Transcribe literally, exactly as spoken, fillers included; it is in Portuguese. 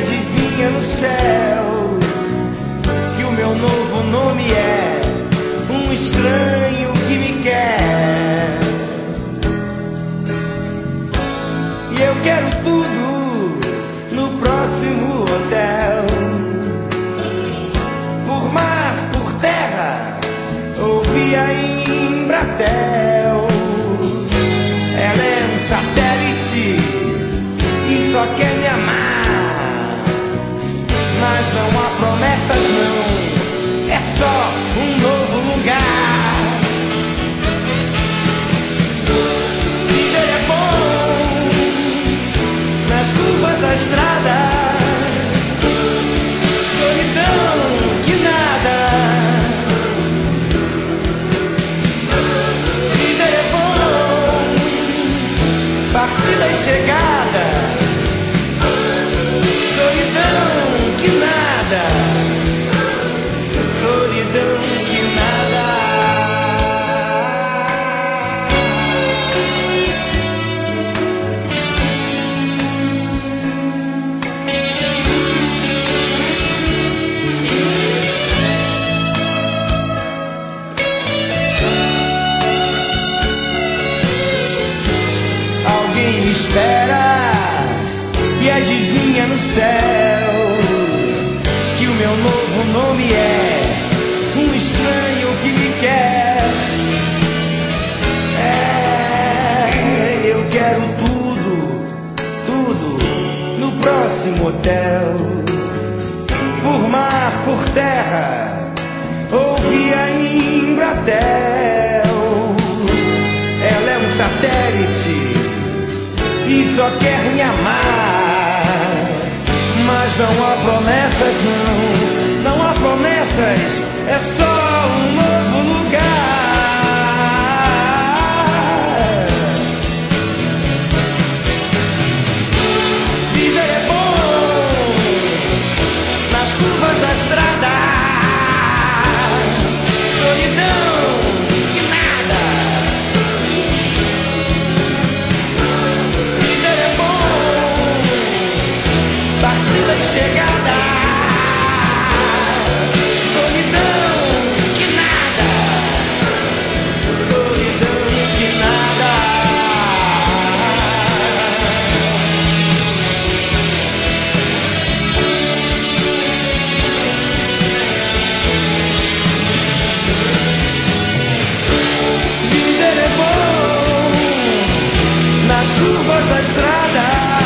adivinha no céu que o meu novo nome é um estranho que me quer. E eu quero tudo no próximo hotel, por mar, por terra ou via Embratel. Ela é um satélite e só quer me amar, mas não há promessas não, é só um novo lugar. Viver é bom nas curvas da estrada, solidão que nada. Viver é bom, partida e chegada, solidão que nada, solidão que nada. Alguém me espera e adivinha no céu que o meu novo nome é um estranho que me quer. É, eu quero tudo, tudo no próximo hotel, por mar, por terra ou via Embratel. Ela é um satélite e só quer me amar, mas não há promessas não, não há promessas, é só um novo lugar. Viver é bom nas curvas da estrada, solidão que nada. Viver é bom, partida e chegada, solidão que nada, solidão que nada. Viver é bom nas curvas da estrada,